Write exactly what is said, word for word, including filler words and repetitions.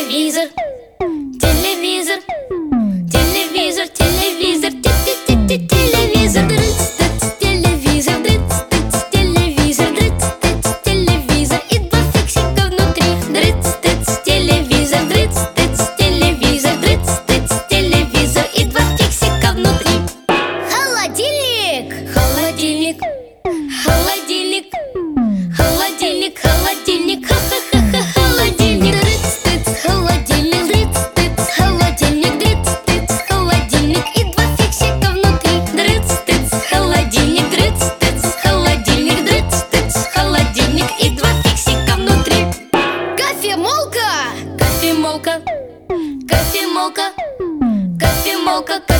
Телевизор, телевизор, телевизор, телевизор, те-те-те-те, телевизор, дрыц-тыц, телевизор, дрыц-тыц, телевизор, дрыц-тыц, телевизор и два фиксика внутри. Дрыц-тыц, телевизор, дрыц-тыц, телевизор, дрыц-тыц, телевизор и два фиксика внутри. Холодильник, холодильник, холодильник, холодильник, холодильник, ха-ха-ха-ха, холодильник. Дрыц-тыц, холодильник, дрыц-тыц, холодильник, дрыц-тыц, холодильник и два фиксика внутри. Дрыц-тыц, холодильник, дрыц-тыц, холодильник, дрыц-тыц, холодильник и два фиксика внутри. Кофемолка, кофемолка, кофемолка, кофемолка.